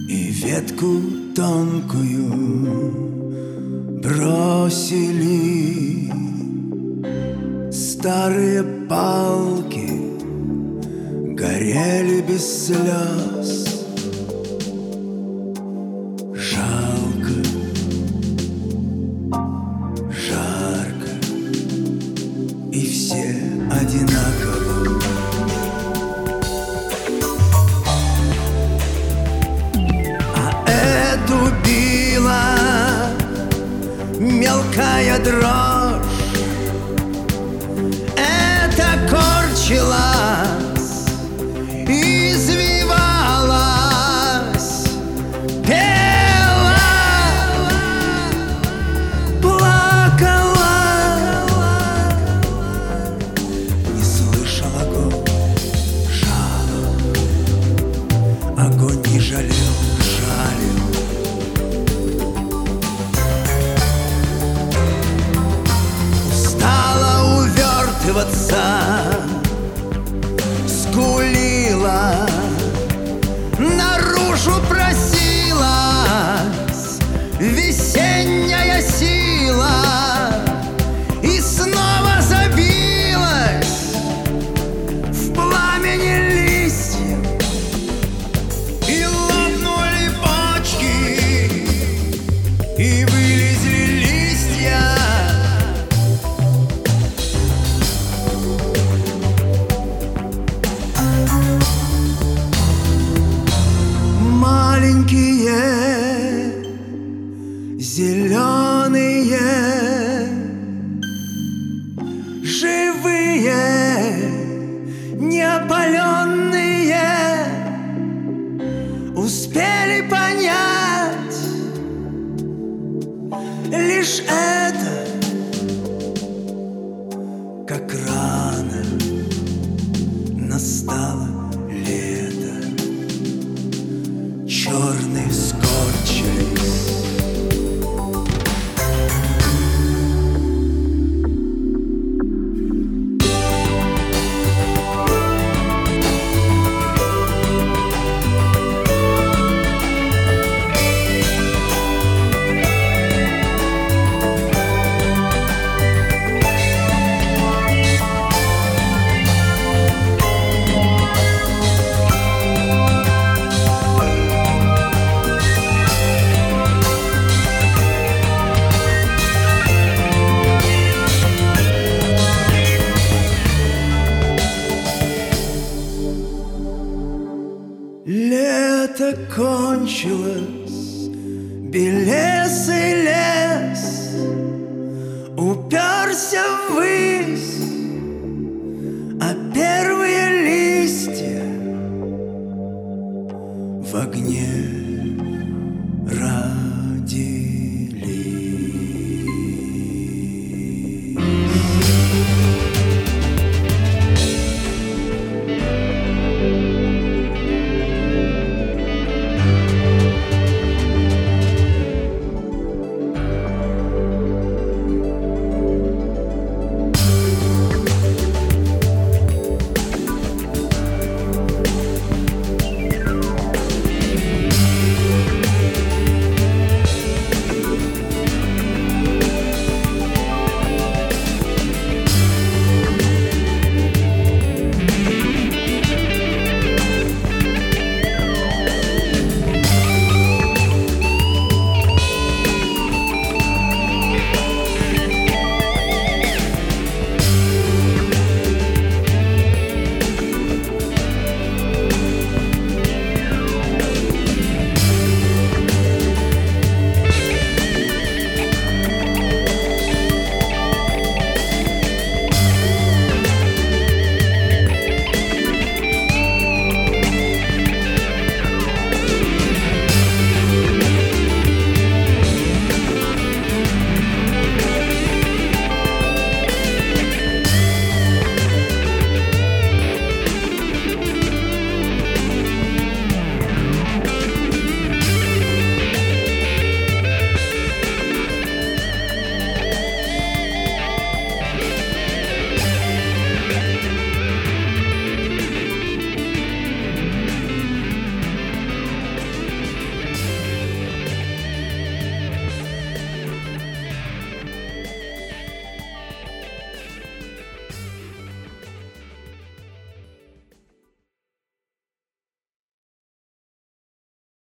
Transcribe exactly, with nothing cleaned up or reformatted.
И ветку тонкую бросили, старые палки горели без слез. Жалко, жарко, и все одинаково. А эту била мелкая дрожь, это корчилась, извивалась, пела, плакала. Не слышал огонь жалоб, огонь не жалел, жалил. Устала увертываться, скулила, наружу просилась весенняя сила, и снова забилась в пламени листьев, и лопнули почки, и вылезли листья. Маленькие, зеленые, живые, неопаленные, успели понять лишь это, как рано настало лето. Черные скорчились. Лето кончилось, белесый лес уперся ввысь, а первые листья в огне ради